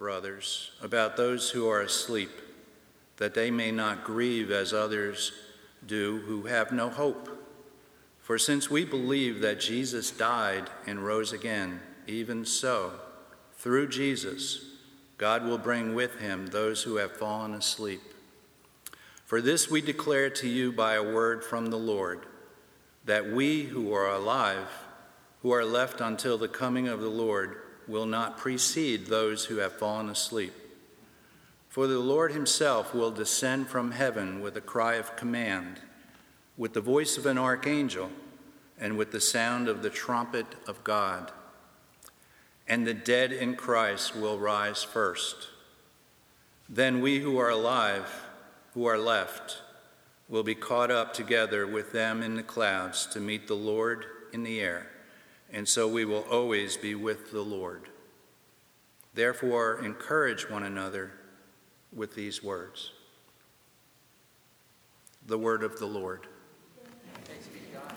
brothers, about those who are asleep, that they may not grieve as others do who have no hope. For since we believe that Jesus died and rose again, even so, through Jesus, God will bring with him those who have fallen asleep. For this we declare to you by a word from the Lord, that we who are alive, who are left until the coming of the Lord, will not precede those who have fallen asleep. For the Lord himself will descend from heaven with a cry of command, with the voice of an archangel, and with the sound of the trumpet of God. And the dead in Christ will rise first. Then we who are alive, who are left, will be caught up together with them in the clouds to meet the Lord in the air, and so we will always be with the Lord. Therefore, encourage one another with these words. The word of the Lord. Thanks be to God.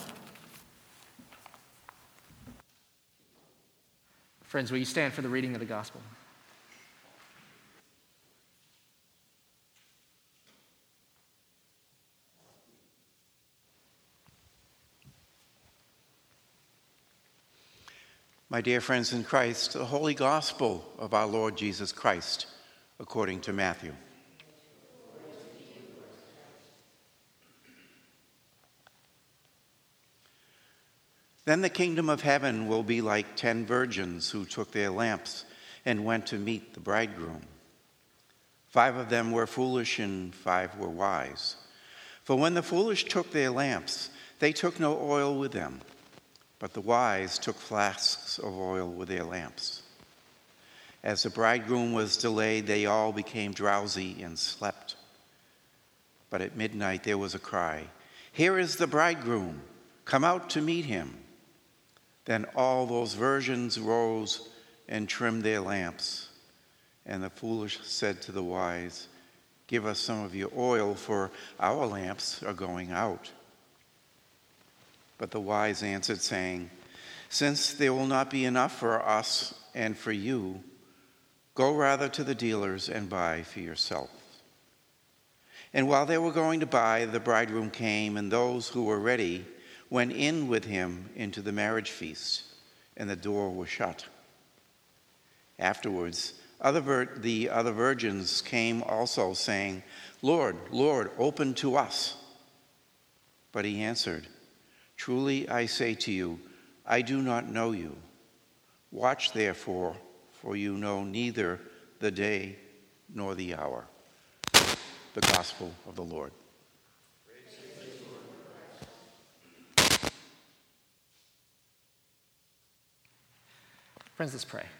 Friends, will you stand for the reading of the gospel? My dear friends in Christ, the Holy Gospel of our Lord Jesus Christ, according to Matthew. Then the kingdom of heaven will be like 10 virgins who took their lamps and went to meet the bridegroom. 5 of them were foolish and 5 were wise. For when the foolish took their lamps, they took no oil with them. But the wise took flasks of oil with their lamps. As the bridegroom was delayed, they all became drowsy and slept. But at midnight there was a cry, "Here is the bridegroom, come out to meet him." Then all those virgins rose and trimmed their lamps. And the foolish said to the wise, "Give us some of your oil, for our lamps are going out." But the wise answered, saying, "Since there will not be enough for us and for you, go rather to the dealers and buy for yourself." And while they were going to buy, the bridegroom came, and those who were ready went in with him into the marriage feast, and the door was shut. Afterwards, the other virgins came also, saying, "Lord, Lord, open to us." But he answered, "Truly I say to you, I do not know you. Watch therefore, for you know neither the day nor the hour." The Gospel of the Lord. Friends, let's pray.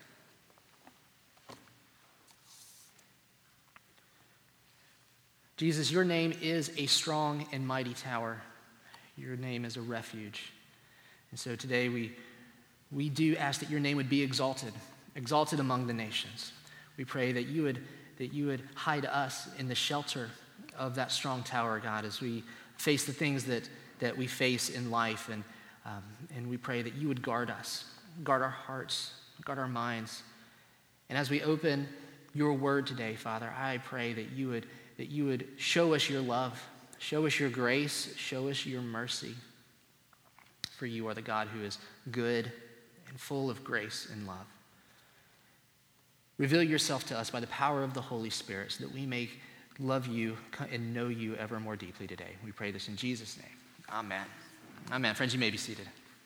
Jesus, your name is a strong and mighty tower. Your name is a refuge. And so today we do ask that your name would be exalted among the nations. We pray that you would hide us in the shelter of that strong tower, God, as we face the things that we face in life. And we pray that you would guard us, guard our hearts, guard our minds. And as we open your word today, Father, I pray that you would show us your love, show us your grace, show us your mercy. For you are the God who is good and full of grace and love. Reveal yourself to us by the power of the Holy Spirit so that we may love you and know you ever more deeply today. We pray this in Jesus' name. Amen. Amen. Friends, you may be seated.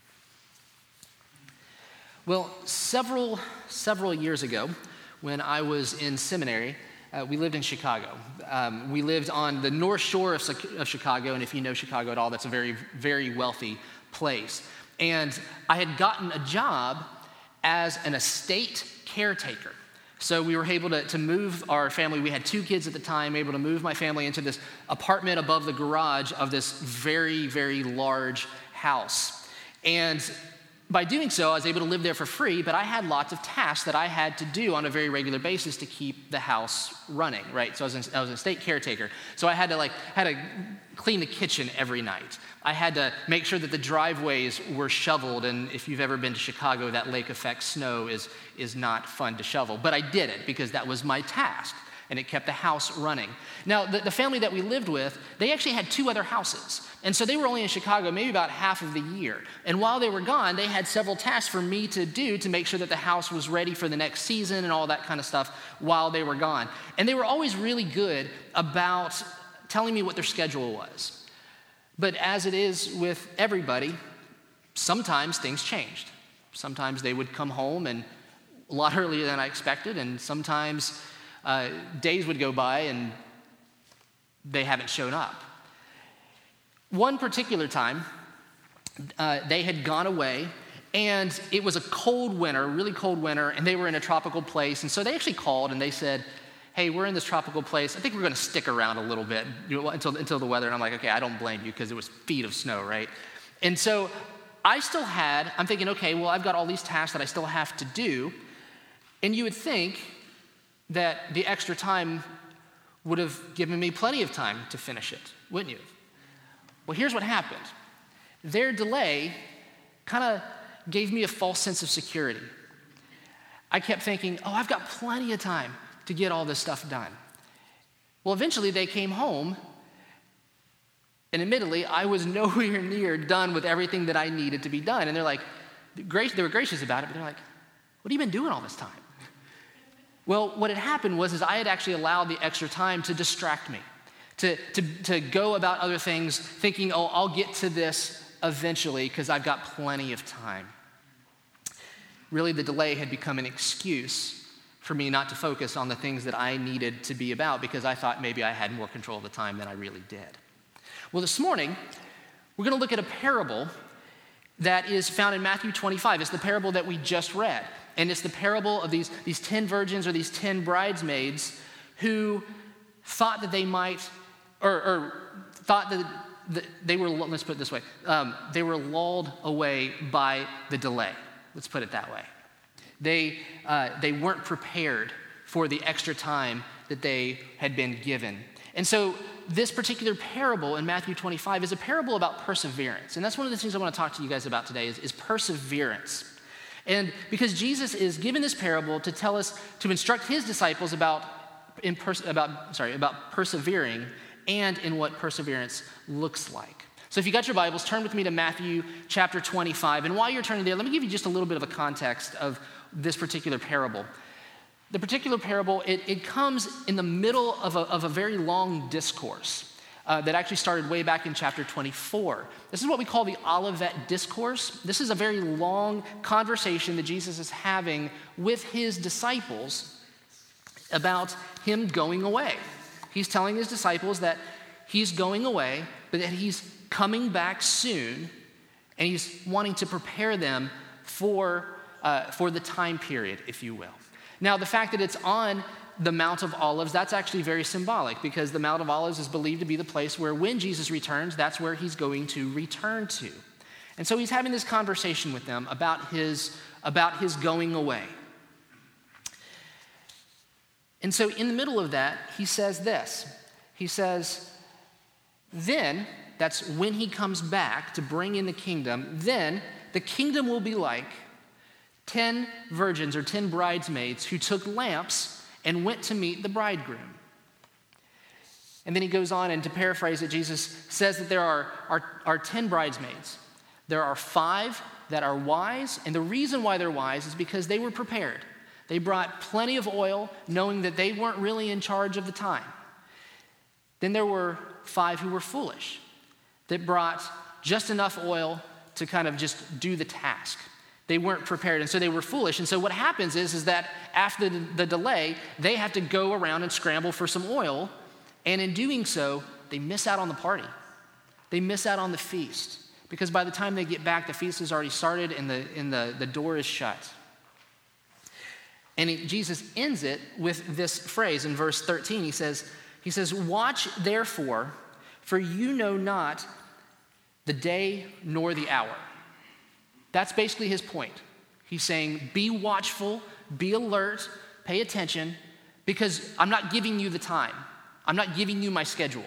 Well, several years ago, when I was in seminary, we lived in Chicago. We lived on the North Shore of Chicago, and if you know Chicago at all, that's a very, very wealthy place. And I had gotten a job as an estate caretaker. So we were able to move our family. We had 2 kids at the time, able to move my family into this apartment above the garage of this very, very large house. And by doing so, I was able to live there for free, but I had lots of tasks that I had to do on a very regular basis to keep the house running, right? So I was an estate caretaker. So I had to clean the kitchen every night. I had to make sure that the driveways were shoveled, and if you've ever been to Chicago, that lake effect snow is not fun to shovel. But I did it because that was my task, and it kept the house running. Now, the family that we lived with, they actually had 2 other houses. And so they were only in Chicago maybe about half of the year. And while they were gone, they had several tasks for me to do to make sure that the house was ready for the next season and all that kind of stuff while they were gone. And they were always really good about telling me what their schedule was. But as it is with everybody, sometimes things changed. Sometimes they would come home and a lot earlier than I expected, and sometimes days would go by and they haven't shown up. One particular time, they had gone away, and it was a cold winter, really cold winter, and they were in a tropical place. And so they actually called and they said, hey, we're in this tropical place. I think we're going to stick around a little bit until the weather. And I'm like, okay, I don't blame you because it was feet of snow, right? And so I'm thinking, okay, well, I've got all these tasks that I still have to do. And you would think that the extra time would have given me plenty of time to finish it, wouldn't you? Well, here's what happened. Their delay kind of gave me a false sense of security. I kept thinking, I've got plenty of time to get all this stuff done. Well, eventually they came home, and admittedly, I was nowhere near done with everything that I needed to be done. And they were gracious about it, but they're like, what have you been doing all this time? Well, what had happened was I had actually allowed the extra time to distract me, to go about other things, thinking, I'll get to this eventually because I've got plenty of time. Really, the delay had become an excuse for me not to focus on the things that I needed to be about because I thought maybe I had more control of the time than I really did. Well, this morning, we're going to look at a parable that is found in Matthew 25. It's the parable that we just read. And it's the parable of these 10 virgins or these 10 bridesmaids who thought that they might, or thought that they were, let's put it this way, they were lulled away by the delay. Let's put it that way. They weren't prepared for the extra time that they had been given. And so this particular parable in Matthew 25 is a parable about perseverance. And that's one of the things I want to talk to you guys about today is perseverance. And because Jesus is given this parable to tell us, to instruct his disciples about persevering and in what perseverance looks like. So if you got your Bibles, turn with me to Matthew chapter 25. And while you're turning there, let me give you just a little bit of a context of this particular parable. The particular parable, it comes in the middle of a very long discourse that actually started way back in chapter 24. This is what we call the Olivet Discourse. This is a very long conversation that Jesus is having with his disciples about him going away. He's telling his disciples that he's going away, but that he's coming back soon, and he's wanting to prepare them for the time period, if you will. Now, the fact that it's on the Mount of Olives, that's actually very symbolic because the Mount of Olives is believed to be the place where when Jesus returns, that's where he's going to return to. And so he's having this conversation with them about his going away. And so in the middle of that, he says this. He says, then, that's when he comes back to bring in the kingdom, then the kingdom will be like 10 virgins or 10 bridesmaids who took lamps and went to meet the bridegroom. And then he goes on, and to paraphrase it, Jesus says that there are 10 bridesmaids. There are 5 that are wise, and the reason why they're wise is because they were prepared. They brought plenty of oil, knowing that they weren't really in charge of the time. Then there were 5 who were foolish, that brought just enough oil to kind of just do the task. They weren't prepared, and so they were foolish. And so what happens is that after the delay, they have to go around and scramble for some oil, and in doing so, they miss out on the party. They miss out on the feast, because by the time they get back, the feast has already started and the door is shut. And Jesus ends it with this phrase in verse 13. He says, watch therefore, for you know not the day nor the hour. That's basically his point. He's saying, be watchful, be alert, pay attention, because I'm not giving you the time. I'm not giving you my schedule.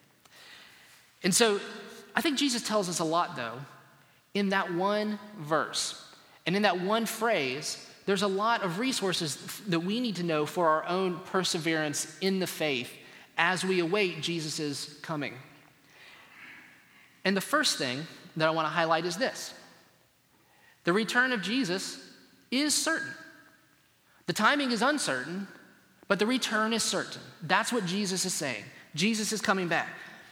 And so I think Jesus tells us a lot, though, in that one verse. And in that one phrase, there's a lot of resources that we need to know for our own perseverance in the faith as we await Jesus' coming. And the first thing that I want to highlight is this. The return of Jesus is certain. The timing is uncertain, but the return is certain. That's what Jesus is saying. Jesus is coming back.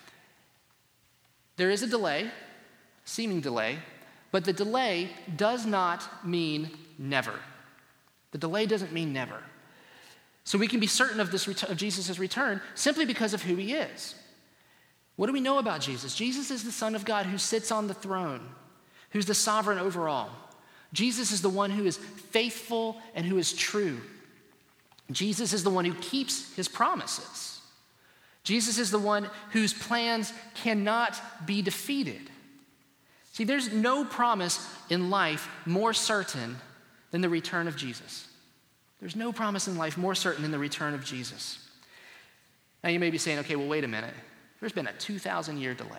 There is a delay, seeming delay, but the delay does not mean never. The delay doesn't mean never. So we can be certain of Jesus' return simply because of who he is. What do we know about Jesus? Jesus is the Son of God who sits on the throne, who's the sovereign over all. Jesus is the one who is faithful and who is true. Jesus is the one who keeps his promises. Jesus is the one whose plans cannot be defeated. See, there's no promise in life more certain than the return of Jesus. There's no promise in life more certain than the return of Jesus. Now you may be saying, okay, well, wait a minute. There's been a 2,000-year delay.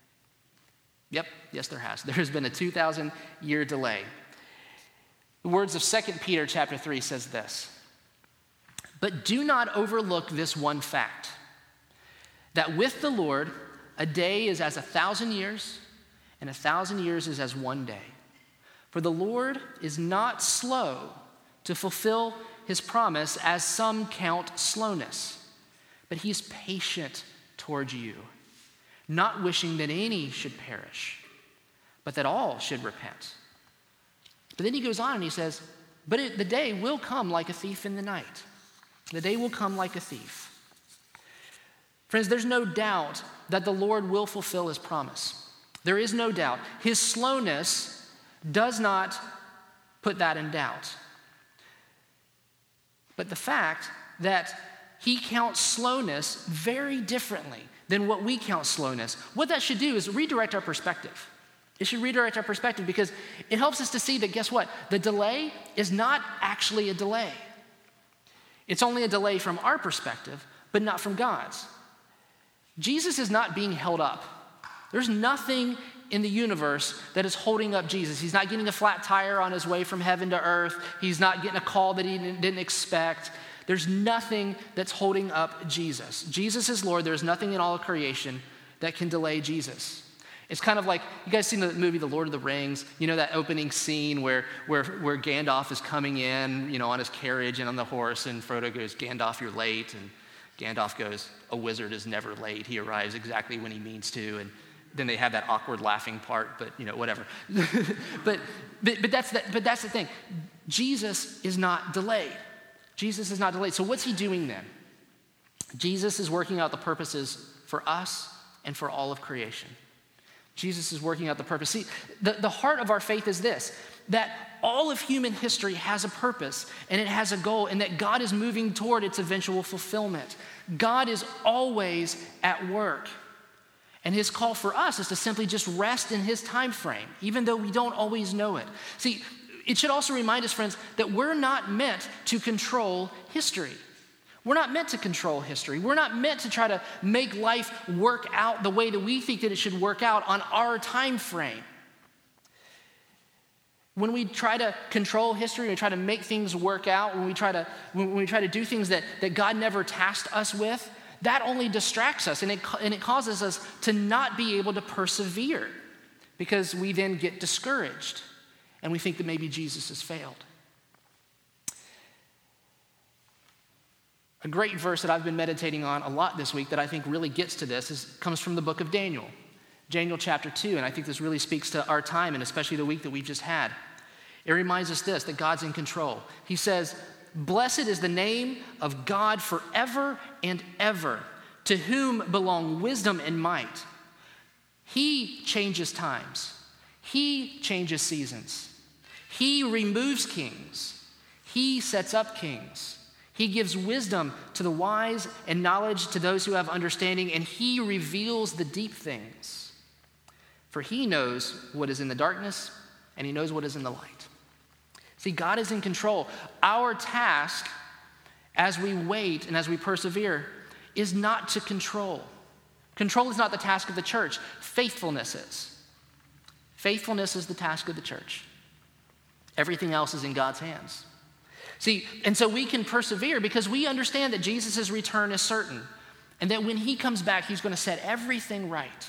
Yep, yes, there has. There's been a 2,000-year delay. The words of 2 Peter chapter 3 says this, "But do not overlook this one fact, that with the Lord, a day is as 1,000 years, and 1,000 years is as one day. For the Lord is not slow to fulfill his promise, as some count slowness, but he is patient toward you, not wishing that any should perish, but that all should repent." But then he goes on and he says, but the day will come like a thief in the night. The day will come like a thief. Friends, there's no doubt that the Lord will fulfill his promise. There is no doubt. His slowness does not put that in doubt. But the fact that he counts slowness very differently than what we count slowness, what that should do is redirect our perspective. It should redirect our perspective because it helps us to see that, guess what? The delay is not actually a delay. It's only a delay from our perspective, but not from God's. Jesus is not being held up. There's nothing in the universe that is holding up Jesus. He's not getting a flat tire on his way from heaven to earth. He's not getting a call that he didn't expect. There's nothing that's holding up Jesus. Jesus is Lord. There's nothing in all of creation that can delay Jesus. It's kind of like, you guys seen the movie The Lord of the Rings? You know that opening scene where Gandalf is coming in, on his carriage and on the horse, and Frodo goes, "Gandalf, you're late." And Gandalf goes, "A wizard is never late. He arrives exactly when he means to." And then they have that awkward laughing part, but whatever. but that's the thing. Jesus is not delayed. Jesus is not delayed. So what's he doing then? Jesus is working out the purposes for us and for all of creation. Jesus is working out the purpose. See, the heart of our faith is this, that all of human history has a purpose and it has a goal, and that God is moving toward its eventual fulfillment. God is always at work. And his call for us is to simply just rest in his time frame, even though we don't always know it. See, it should also remind us, friends, that we're not meant to control history. We're not meant to control history. We're not meant to try to make life work out the way that we think that it should work out on our time frame. When we try to control history, when we try to make things work out, when we try to do things that God never tasked us with, that only distracts us, and it causes us to not be able to persevere, because we then get discouraged and we think that maybe Jesus has failed. A great verse that I've been meditating on a lot this week that I think really gets to this comes from the book of Daniel. Daniel chapter 2, and I think this really speaks to our time, and especially the week that we've just had. It reminds us this, that God's in control. He says, "Blessed is the name of God forever and ever, to whom belong wisdom and might. He changes times. He changes seasons. He removes kings. He sets up kings. He gives wisdom to the wise and knowledge to those who have understanding, and he reveals the deep things. For he knows what is in the darkness, and he knows what is in the light. See, God is in control. Our task as we wait and as we persevere is not to control. Control is not the task of the church. Faithfulness is. Faithfulness is the task of the church. Everything else is in God's hands. See, and so we can persevere because we understand that Jesus' return is certain and that when he comes back, he's going to set everything right.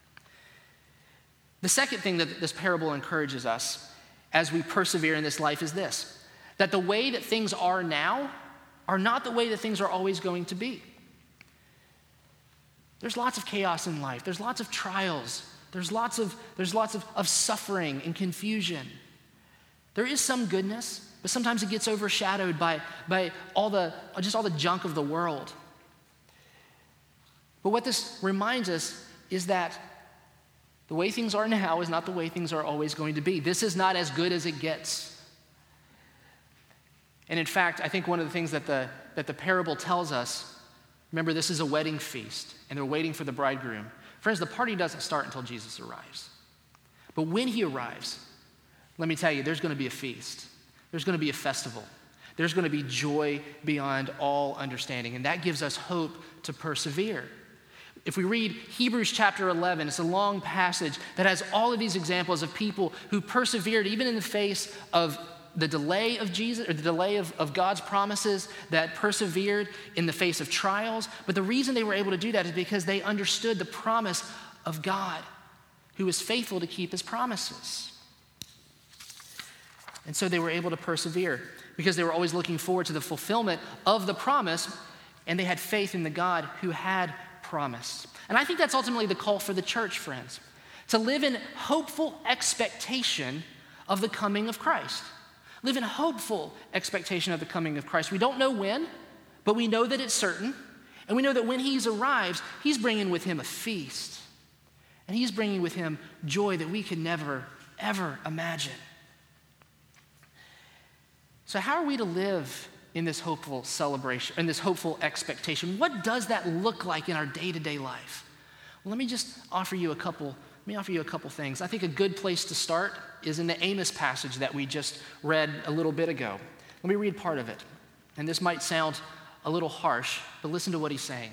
The second thing that this parable encourages us as we persevere in this life is this, that the way that things are now are not the way that things are always going to be. There's lots of chaos in life. There's lots of trials. There's lots of suffering and confusion. There is some goodness, but sometimes it gets overshadowed by all the junk of the world. But what this reminds us is that the way things are now is not the way things are always going to be. This is not as good as it gets. And in fact, I think one of the things that the parable tells us, remember, this is a wedding feast, and they're waiting for the bridegroom. Friends, the party doesn't start until Jesus arrives. But when he arrives, let me tell you, there's going to be a feast. There's going to be a festival. There's going to be joy beyond all understanding, and that gives us hope to persevere. If we read Hebrews chapter 11, it's a long passage that has all of these examples of people who persevered even in the face of the delay of Jesus, or the delay of God's promises, that persevered in the face of trials. But the reason they were able to do that is because they understood the promise of God, who is faithful to keep his promises. And so they were able to persevere because they were always looking forward to the fulfillment of the promise, and they had faith in the God who had promised. And I think that's ultimately the call for the church, friends, to live in hopeful expectation of the coming of Christ. Live in hopeful expectation of the coming of Christ. We don't know when, but we know that it's certain. And we know that when he arrives, he's bringing with him a feast. And he's bringing with him joy that we could never, ever imagine. So how are we to live in this hopeful celebration, in this hopeful expectation? What does that look like in our day-to-day life? Well, let me offer you a couple things. I think a good place to start is in the Amos passage that we just read a little bit ago. Let me read part of it. And this might sound a little harsh, but listen to what he's saying.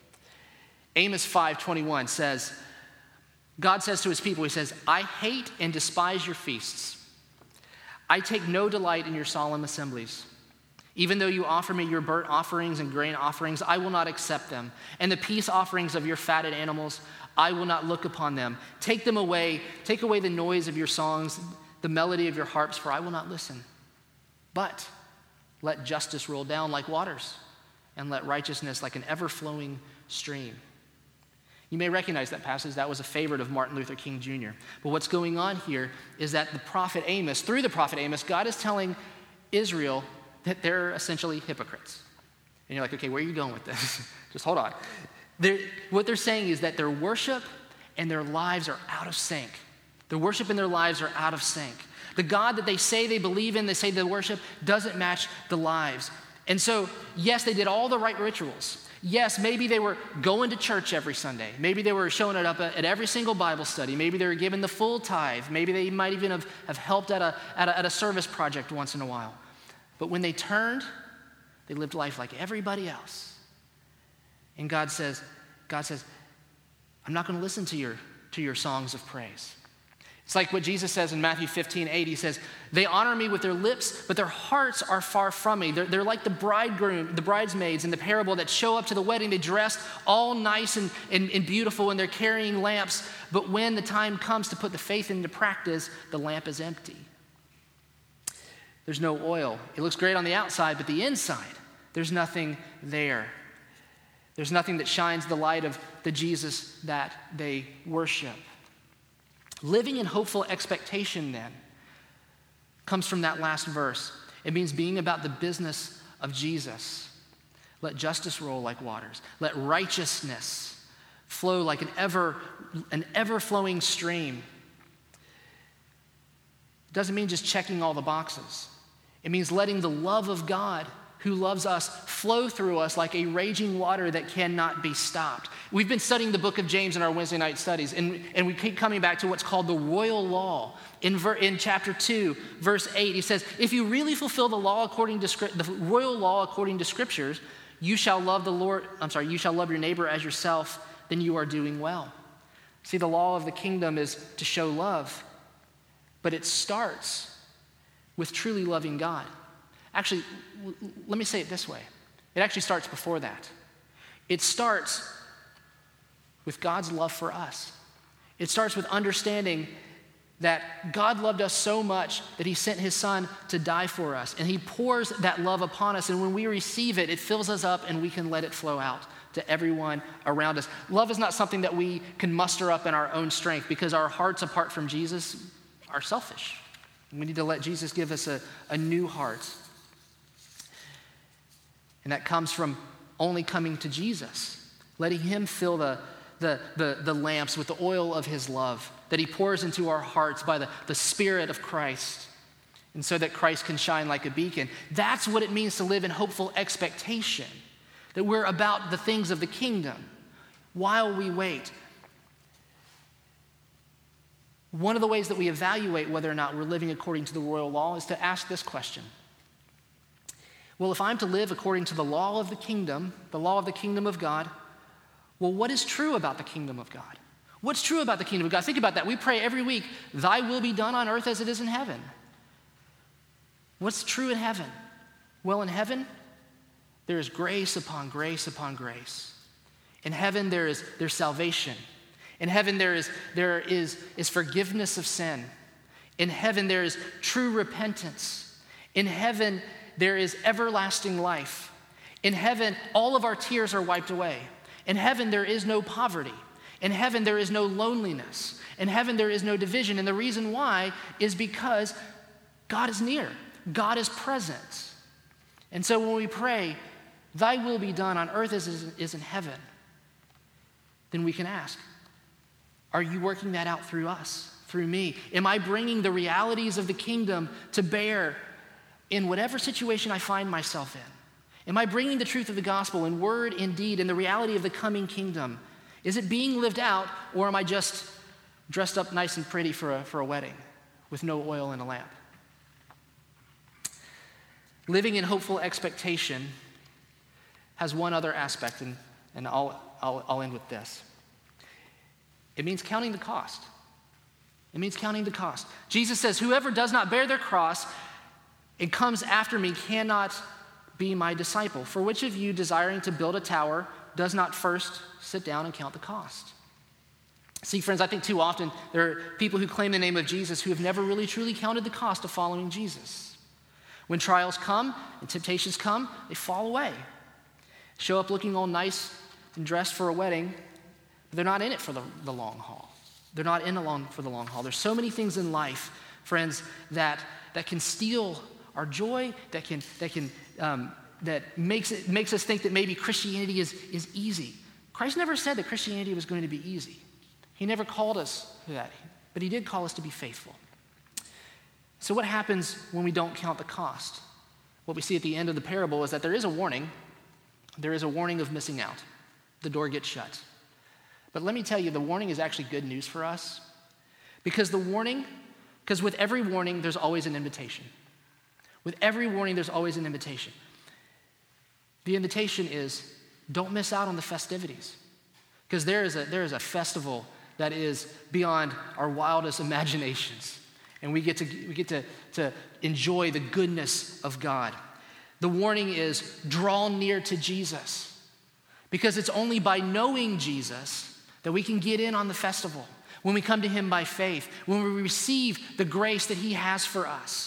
Amos 5:21 says, God says to his people, he says, I hate and despise your feasts. I take no delight in your solemn assemblies. Even though you offer me your burnt offerings and grain offerings, I will not accept them. And the peace offerings of your fatted animals, I will not look upon them. Take them away. Take away the noise of your songs, the melody of your harps, for I will not listen. But let justice roll down like waters, and let righteousness like an ever-flowing stream. You may recognize that passage. That was a favorite of Martin Luther King Jr. But what's going on here is that through the prophet Amos, God is telling Israel that they're essentially hypocrites. And you're like, okay, where are you going with this? Just hold on. What they're saying is that their worship and their lives are out of sync. Their worship and their lives are out of sync. The God that they say they believe in, they say they worship, doesn't match the lives. And so, yes, they did all the right rituals. Yes, maybe they were going to church every Sunday. Maybe they were showing it up at every single Bible study. Maybe they were giving the full tithe. Maybe they might even have helped at a service project once in a while. But when they turned, they lived life like everybody else. And God says, I'm not going to listen to your songs of praise. It's like what Jesus says in Matthew 15:8. He says, they honor me with their lips, but their hearts are far from me. They're like the bridesmaids in the parable that show up to the wedding. They dressed all nice and beautiful, and they're carrying lamps. But when the time comes to put the faith into practice, the lamp is empty. There's no oil. It looks great on the outside, but the inside, there's nothing there. There's nothing that shines the light of the Jesus that they worship. Living in hopeful expectation, then, comes from that last verse. It means being about the business of Jesus. Let justice roll like waters. Let righteousness flow like an ever-flowing stream. It doesn't mean just checking all the boxes. It means letting the love of God, who loves us flow through us like a raging water that cannot be stopped. We've been studying the book of James in our Wednesday night studies, and we keep coming back to what's called the royal law. In chapter 2, verse 8, he says, if you really fulfill the royal law according to scriptures, you shall love your neighbor as yourself, then you are doing well. See, the law of the kingdom is to show love, but it starts with truly loving God. Actually, let me say it this way. It actually starts before that. It starts with God's love for us. It starts with understanding that God loved us so much that he sent his son to die for us. And he pours that love upon us. And when we receive it, it fills us up and we can let it flow out to everyone around us. Love is not something that we can muster up in our own strength, because our hearts apart from Jesus are selfish. We need to let Jesus give us a new heart. And that comes from only coming to Jesus, letting him fill the lamps with the oil of his love that he pours into our hearts by the Spirit of Christ, and so that Christ can shine like a beacon. That's what it means to live in hopeful expectation, that we're about the things of the kingdom while we wait. One of the ways that we evaluate whether or not we're living according to the royal law is to ask this question. Well, if I'm to live according to the law of the kingdom of God, well, what is true about the kingdom of God? What's true about the kingdom of God? Think about that. We pray every week, thy will be done on earth as it is in heaven. What's true in heaven? Well, in heaven, there is grace upon grace upon grace. In heaven, there's salvation. In heaven, there is forgiveness of sin. In heaven, there is true repentance. In heaven, there is everlasting life. In heaven, all of our tears are wiped away. In heaven, there is no poverty. In heaven, there is no loneliness. In heaven, there is no division. And the reason why is because God is near. God is present. And so when we pray, thy will be done on earth as is in heaven, then we can ask, are you working that out through us, through me? Am I bringing the realities of the kingdom to bear in whatever situation I find myself in? Am I bringing the truth of the gospel in word, in deed, in the reality of the coming kingdom? Is it being lived out, or am I just dressed up nice and pretty for a wedding with no oil in a lamp? Living in hopeful expectation has one other aspect, and I'll end with this. It means counting the cost. It means counting the cost. Jesus says, whoever does not bear their cross and comes after me cannot be my disciple. For which of you, desiring to build a tower, does not first sit down and count the cost? See, friends, I think too often there are people who claim the name of Jesus who have never really truly counted the cost of following Jesus. When trials come and temptations come, they fall away. Show up looking all nice and dressed for a wedding, but they're not in it for the long haul. They're not in along for the long haul. There's so many things in life, friends, that can steal our joy, that makes us think that maybe Christianity is easy. Christ never said that Christianity was going to be easy. He never called us to that, but he did call us to be faithful. So what happens when we don't count the cost? What we see at the end of the parable is that there is a warning. There is a warning of missing out. The door gets shut. But let me tell you, the warning is actually good news for us, because with every warning, there's always an invitation. With every warning, there's always an invitation. The invitation is, don't miss out on the festivities, because there is a festival that is beyond our wildest imaginations, and we get to enjoy the goodness of God. The warning is, draw near to Jesus, because it's only by knowing Jesus that we can get in on the festival, when we come to him by faith, when we receive the grace that he has for us.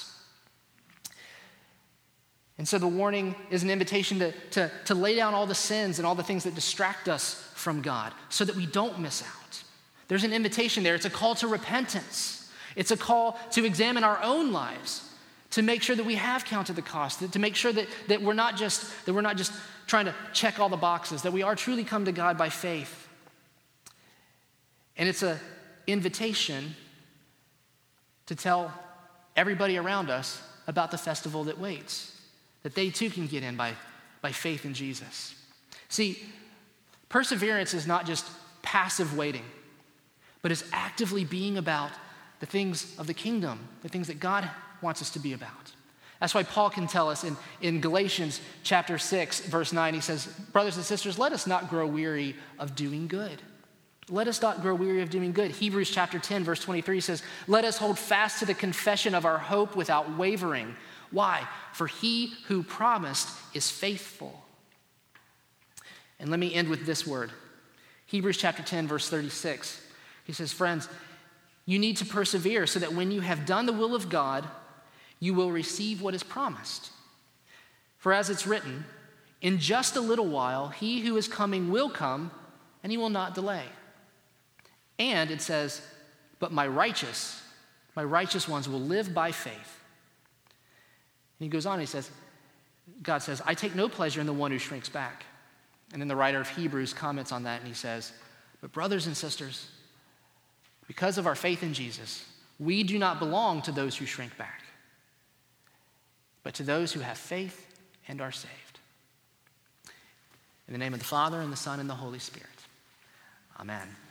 And so the warning is an invitation to lay down all the sins and all the things that distract us from God so that we don't miss out. There's an invitation there. It's a call to repentance. It's a call to examine our own lives, to make sure that we have counted the cost, to make sure that we're not just trying to check all the boxes, that we are truly come to God by faith. And it's an invitation to tell everybody around us about the festival that waits that they too can get in by faith in Jesus. See, perseverance is not just passive waiting, but is actively being about the things of the kingdom, the things that God wants us to be about. That's why Paul can tell us in Galatians chapter 6, verse 9, he says, brothers and sisters, let us not grow weary of doing good. Let us not grow weary of doing good. Hebrews chapter 10, verse 23 says, let us hold fast to the confession of our hope without wavering. Why? For he who promised is faithful. And let me end with this word. Hebrews chapter 10, verse 36. He says, friends, you need to persevere so that when you have done the will of God, you will receive what is promised. For as it's written, in just a little while, he who is coming will come, and he will not delay. And it says, but my righteous ones will live by faith. And he goes on, he says, God says, I take no pleasure in the one who shrinks back. And then the writer of Hebrews comments on that, and he says, but brothers and sisters, because of our faith in Jesus, we do not belong to those who shrink back, but to those who have faith and are saved. In the name of the Father, and the Son, and the Holy Spirit. Amen.